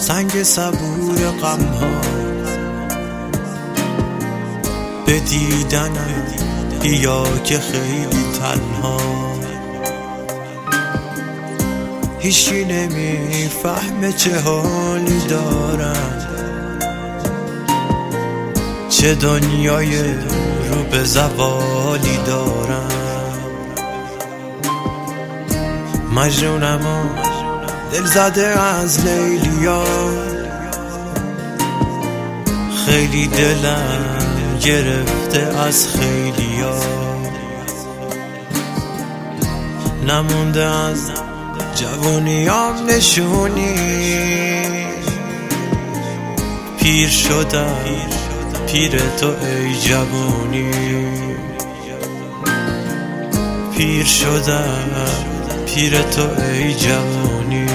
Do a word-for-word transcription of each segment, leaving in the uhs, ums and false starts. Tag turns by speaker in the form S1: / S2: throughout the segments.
S1: سنگ صبور غم ها به دیدنم بیا که خیلی تنها، هیچی نمیفهمه چه حالی دارم، چه دنیای رو به زوالی دارم. مجنونم و دل زده از لیلیا، خیلی دلم گرفته از خیلیا، نمونده از جوونیام نشونی، پیر شدم پیر تو ای جوونی، پیر شدم پیر تو ای جوونی.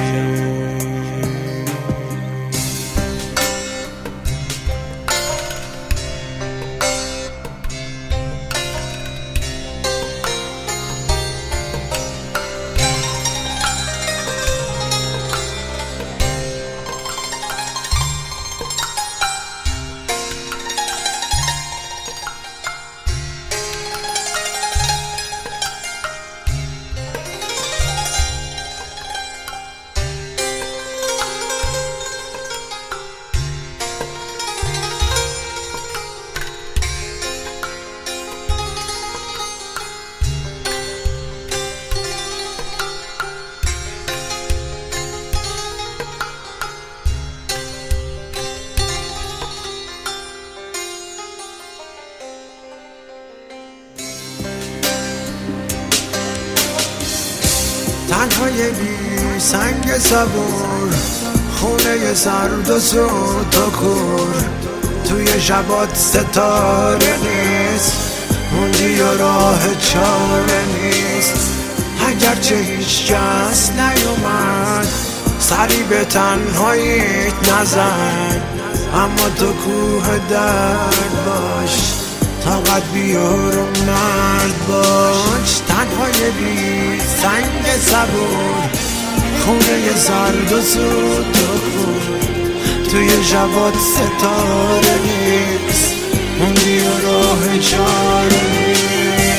S1: تنهای بی سنگ صبور، خونه سرد و سود و کور، توی شبات ستاره نیست، موندی و راه چاره نیست. اگرچه هیچ کس نیومد سری به تنهاییت نزن، اما تو کوه درد باش، طاقت بیار و مرد باش. تنهای بی سنگ صبور، خونه سرد و سود و کور، توی شبات ستاره نیست، موندی و راه چاره نیست.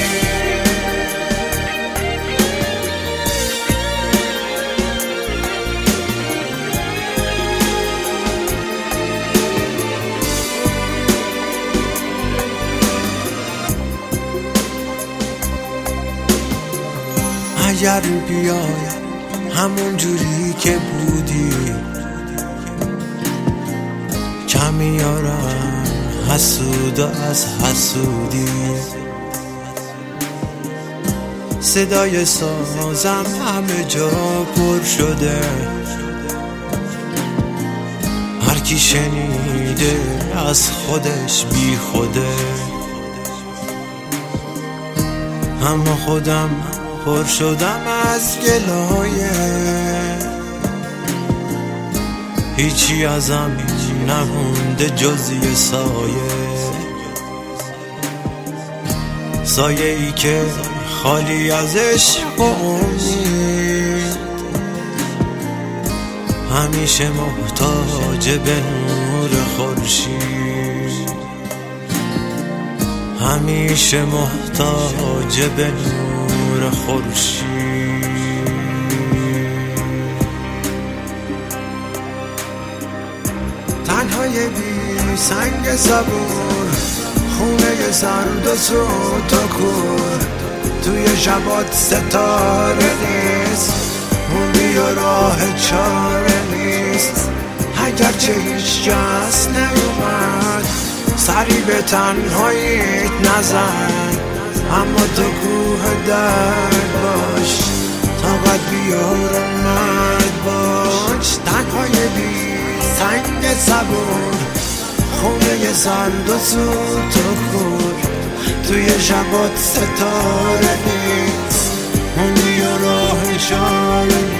S1: اگر بیای همون جوری که بودی، کم میارم حسود و از حسودی. صدای سازم همه جا پر شده، هر کی شنیده از خودش بی خوده، اما خودم پر شدم از گلایه، هیچی ازم نمونده جز یه سایه، سایه ای که خالی از عشق و امید، همیشه محتاج به نور خورشید، همیشه محتاج به نور خورشید. تنهای بی سنگ صبور، خونه سرد و سود و کور، توی شبات ستاره نیست، موندی و راه چاره نیست. اگرچه هیچ کس نیومد سری به تنهاییت نزن، اما تو کوه درد باش، طاقت بیار و مرد باش. تنهای بی سنگ صبور، خونه سرد و سود و کور، توی شبات ستاره نیست، موندی و راه چاره